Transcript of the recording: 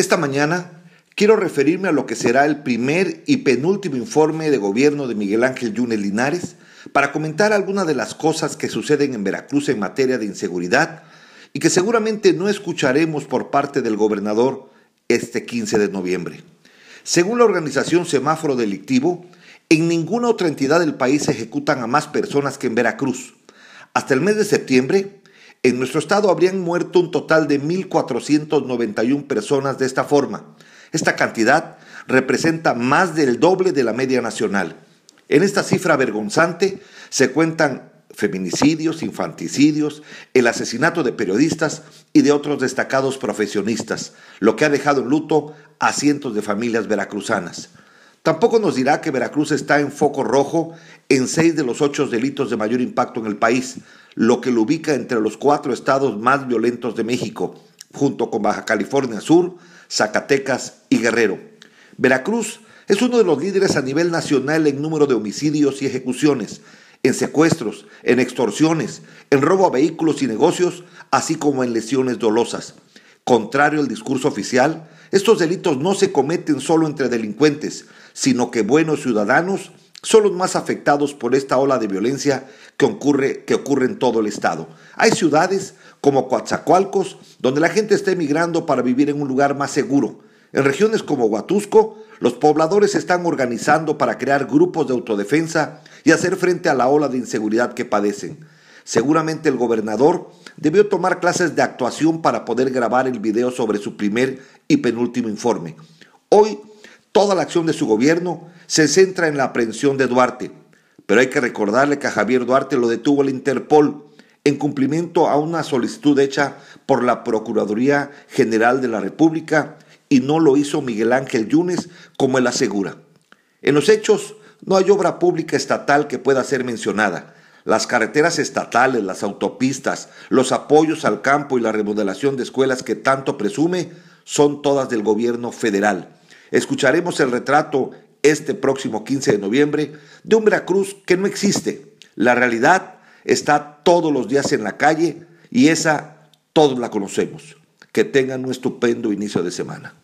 Esta mañana quiero referirme a lo que será el primer y penúltimo informe de gobierno de Miguel Ángel Yunes Linares para comentar algunas de las cosas que suceden en Veracruz en materia de inseguridad y que seguramente no escucharemos por parte del gobernador este 15 de noviembre. Según la organización Semáforo Delictivo, en ninguna otra entidad del país se ejecutan a más personas que en Veracruz. Hasta el mes de septiembre, en nuestro estado habrían muerto un total de 1,491 personas de esta forma. Esta cantidad representa más del doble de la media nacional. En esta cifra vergonzante se cuentan feminicidios, infanticidios, el asesinato de periodistas y de otros destacados profesionistas, lo que ha dejado en luto a cientos de familias veracruzanas. Tampoco nos dirá que Veracruz está en foco rojo en 6 de los 8 delitos de mayor impacto en el país, lo que lo ubica entre los 4 estados más violentos de México, junto con Baja California Sur, Zacatecas y Guerrero. Veracruz es uno de los líderes a nivel nacional en número de homicidios y ejecuciones, en secuestros, en extorsiones, en robo a vehículos y negocios, así como en lesiones dolosas. Contrario al discurso oficial, estos delitos no se cometen solo entre delincuentes, sino que buenos ciudadanos son los más afectados por esta ola de violencia que ocurre en todo el estado. Hay ciudades como Coatzacoalcos, donde la gente está emigrando para vivir en un lugar más seguro. En regiones como Huatusco, los pobladores se están organizando para crear grupos de autodefensa y hacer frente a la ola de inseguridad que padecen. Seguramente el gobernador debió tomar clases de actuación para poder grabar el video sobre su primer y penúltimo informe. Hoy, toda la acción de su gobierno se centra en la aprehensión de Duarte, pero hay que recordarle que a Javier Duarte lo detuvo el Interpol en cumplimiento a una solicitud hecha por la Procuraduría General de la República y no lo hizo Miguel Ángel Yunes como él asegura. En los hechos, no hay obra pública estatal que pueda ser mencionada. Las carreteras estatales, las autopistas, los apoyos al campo y la remodelación de escuelas que tanto presume son todas del gobierno federal. Escucharemos el retrato este próximo 15 de noviembre de un Veracruz que no existe. La realidad está todos los días en la calle y esa todos la conocemos. Que tengan un estupendo inicio de semana.